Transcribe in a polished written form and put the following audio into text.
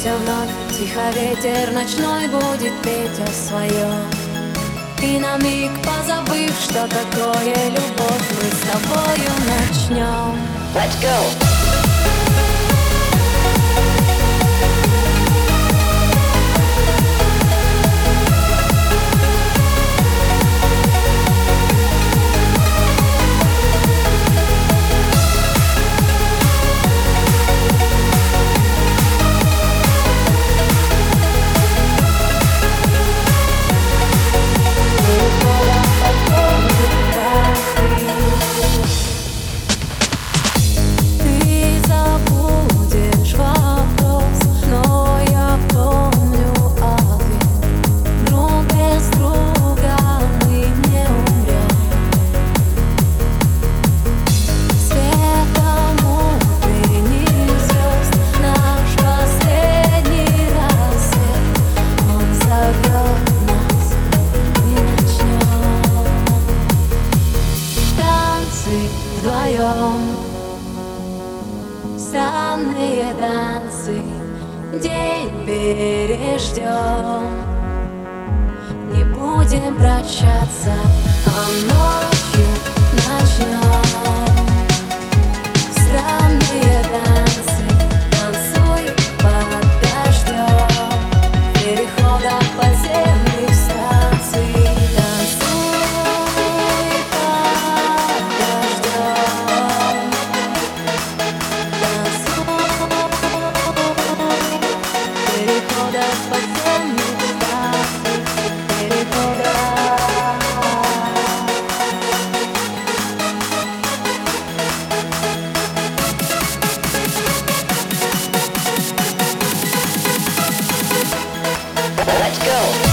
встретимся вновь. Тихо ветер ночной будет петь о своем. И на миг позабыв, что такое любовь, мы с тобою начнем. Let's go! Вдвоем странные танцы, день переждем. Не будем прощаться, а ночью начнем. Странные танцы, танцуй под дождем. Перехода подземных станций, Let's go!